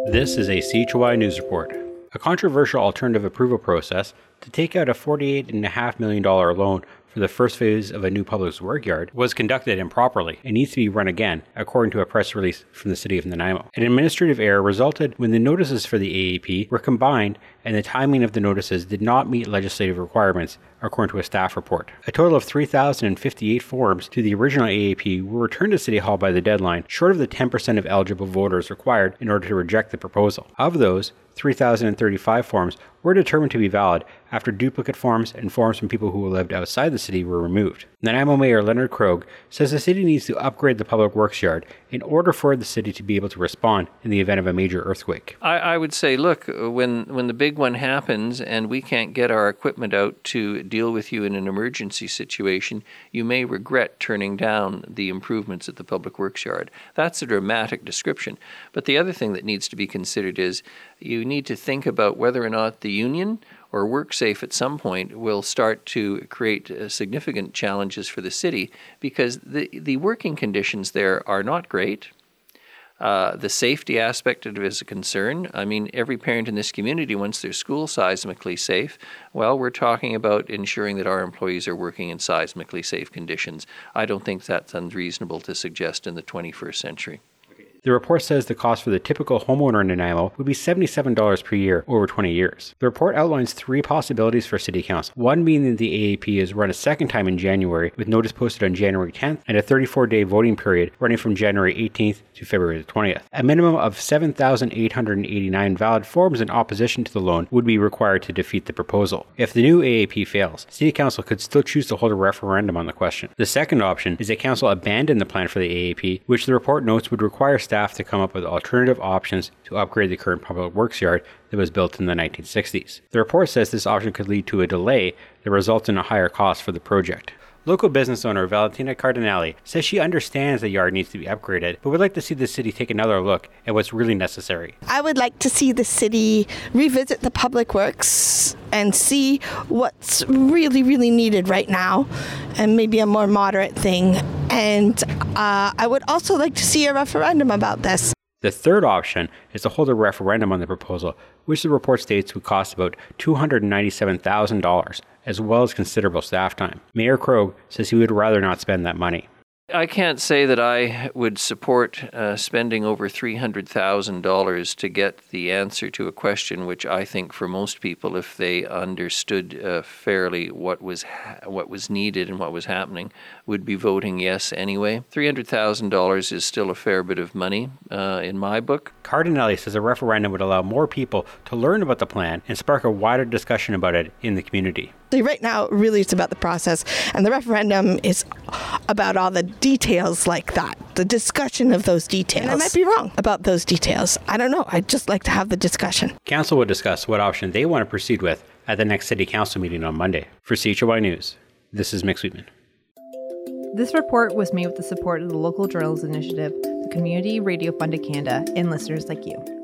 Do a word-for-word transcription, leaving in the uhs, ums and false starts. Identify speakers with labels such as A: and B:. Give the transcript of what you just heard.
A: This is a C H O Y News Report. A controversial alternative approval process to take out a forty-eight point five million dollars loan for the first phase of a new public works yard was conducted improperly and needs to be run again, according to a press release from the City of Nanaimo. An administrative error resulted when the notices for the A A P were combined and the timing of the notices did not meet legislative requirements, according to a staff report. A total of three thousand fifty-eight forms to the original A A P were returned to City Hall by the deadline, short of the ten percent of eligible voters required in order to reject the proposal. Of those, three thousand thirty-five forms were determined to be valid after duplicate forms and forms from people who lived outside the city were removed. Nanaimo Mayor Leonard Krogh says the city needs to upgrade the public works yard in order for the city to be able to respond in the event of a major earthquake.
B: I, I would say, look, when, when the big one happens and we can't get our equipment out to deal with you in an emergency situation, you may regret turning down the improvements at the public works yard. That's a dramatic description. But the other thing that needs to be considered is you need to think about whether or not the union or WorkSafe at some point will start to create uh, significant challenges for the city, because the, the working conditions there are not great. Uh, the safety aspect of it is a concern. I mean, every parent in this community wants their school seismically safe. Well, we're talking about ensuring that our employees are working in seismically safe conditions. I don't think that's unreasonable to suggest in the twenty-first century.
A: The report says the cost for the typical homeowner in Nanaimo would be seventy-seven dollars per year over twenty years. The report outlines three possibilities for City Council, one being that the A A P is run a second time in January with notice posted on January tenth and a thirty-four day voting period running from January eighteenth to February twentieth. A minimum of seven thousand eight hundred eighty-nine valid forms in opposition to the loan would be required to defeat the proposal. If the new A A P fails, City Council could still choose to hold a referendum on the question. The second option is that Council abandon the plan for the A A P, which the report notes would require staff to come up with alternative options to upgrade the current public works yard that was built in the nineteen sixties. The report says this option could lead to a delay that results in a higher cost for the project. Local business owner Valentina Cardinale says she understands the yard needs to be upgraded, but would like to see the city take another look at what's really necessary.
C: I would like to see the city revisit the public works and see what's really, really needed right now, and maybe a more moderate thing. And uh, I would also like to see a referendum about this.
A: The third option is to hold a referendum on the proposal, which the report states would cost about two hundred ninety-seven thousand dollars, as well as considerable staff time. Mayor Krogh says he would rather not spend that money.
B: I can't say that I would support uh, spending over three hundred thousand dollars to get the answer to a question which I think for most people, if they understood uh, fairly what was ha- what was needed and what was happening, would be voting yes anyway. three hundred thousand dollars is still a fair bit of money uh, in my book.
A: Cardinale says a referendum would allow more people to learn about the plan and spark a wider discussion about it in the community.
C: Right now, really, it's about the process, and the referendum is about all the details like that, the discussion of those details. And I might be wrong about those details. I don't know. I'd just like to have the discussion.
A: Council will discuss what option they want to proceed with at the next City Council meeting on Monday. For C H O Y News, this is Mick Sweetman.
D: This report was made with the support of the Local Journals Initiative, the Community Radio Fund of Canada, and listeners like you.